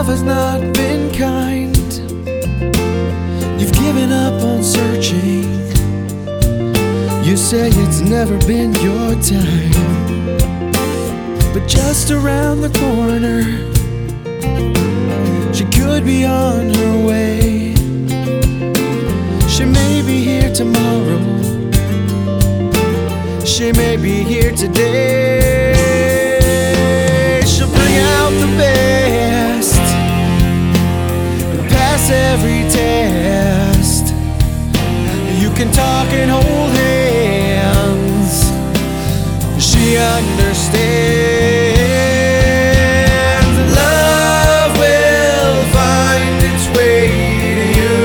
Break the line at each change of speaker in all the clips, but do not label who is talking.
has not been kind. You've given up on searching. You say it's never been your time. But just around the corner, she could be on her way. She may be here tomorrow. She may be here today. She'll bring out the best and pass every test. You can talk and hold hands. She understands that love will find its way to you.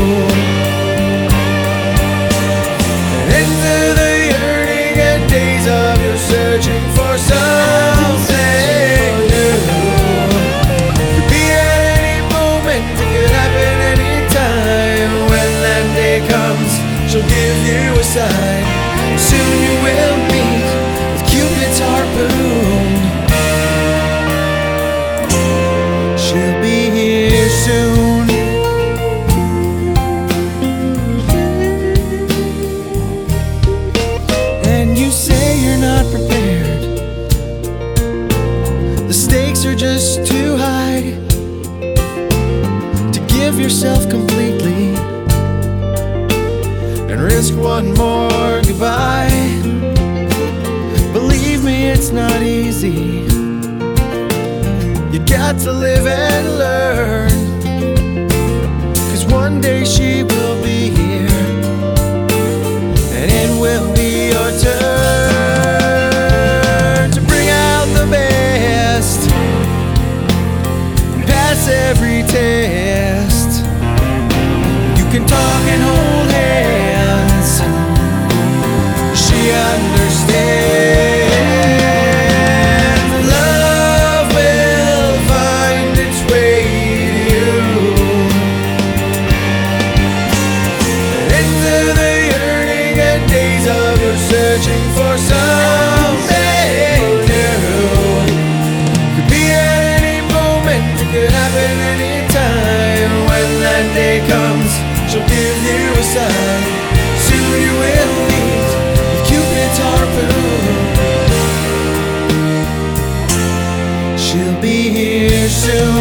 And into the yearning and days of your searching for something new. Could be at any moment, it could happen anytime. When that day comes, she'll give you a sign. Soon you will meet with Cupid's harpoon. She'll be here soon. And you say you're not prepared. The stakes are just too high to give yourself completely and risk one more goodbye. Believe me, it's not easy. You got to live and learn. 'Cause one day she will be here, and it will be your turn to bring out the best, pass every test. You can talk and hold hands. She understands that love will find its way to you. And into the yearning and days of your searching for something new. Could be at any moment, it could happen anytime. When that day comes, she'll give you a sign. Soon you will meet with Cupid's harpoon. She'll be here soon.